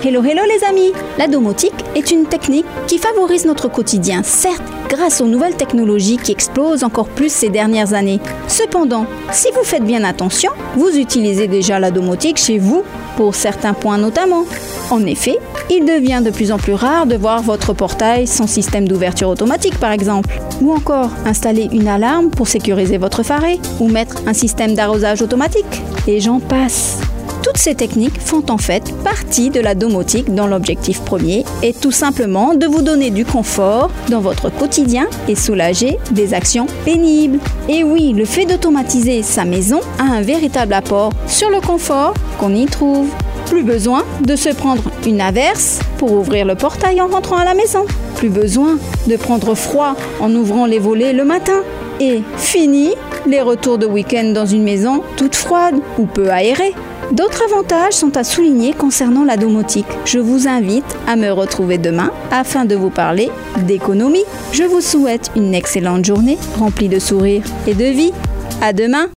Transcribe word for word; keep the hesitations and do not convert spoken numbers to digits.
Hello hello les amis! La domotique est une technique qui favorise notre quotidien, certes grâce aux nouvelles technologies qui explosent encore plus ces dernières années. Cependant, si vous faites bien attention, vous utilisez déjà la domotique chez vous, pour certains points notamment. En effet, il devient de plus en plus rare de voir votre portail sans système d'ouverture automatique par exemple, ou encore installer une alarme pour sécuriser votre faré, ou mettre un système d'arrosage automatique, et j'en passe. Toutes ces techniques font en fait partie de la domotique dont l'objectif premier est tout simplement de vous donner du confort dans votre quotidien et soulager des actions pénibles. Et oui, le fait d'automatiser sa maison a un véritable apport sur le confort qu'on y trouve. Plus besoin de se prendre une averse pour ouvrir le portail en rentrant à la maison. Plus besoin de prendre froid en ouvrant les volets le matin. Et fini les retours de week-end dans une maison toute froide ou peu aérée. D'autres avantages sont à souligner concernant la domotique. Je vous invite à me retrouver demain afin de vous parler d'économie. Je vous souhaite une excellente journée remplie de sourires et de vie. À demain!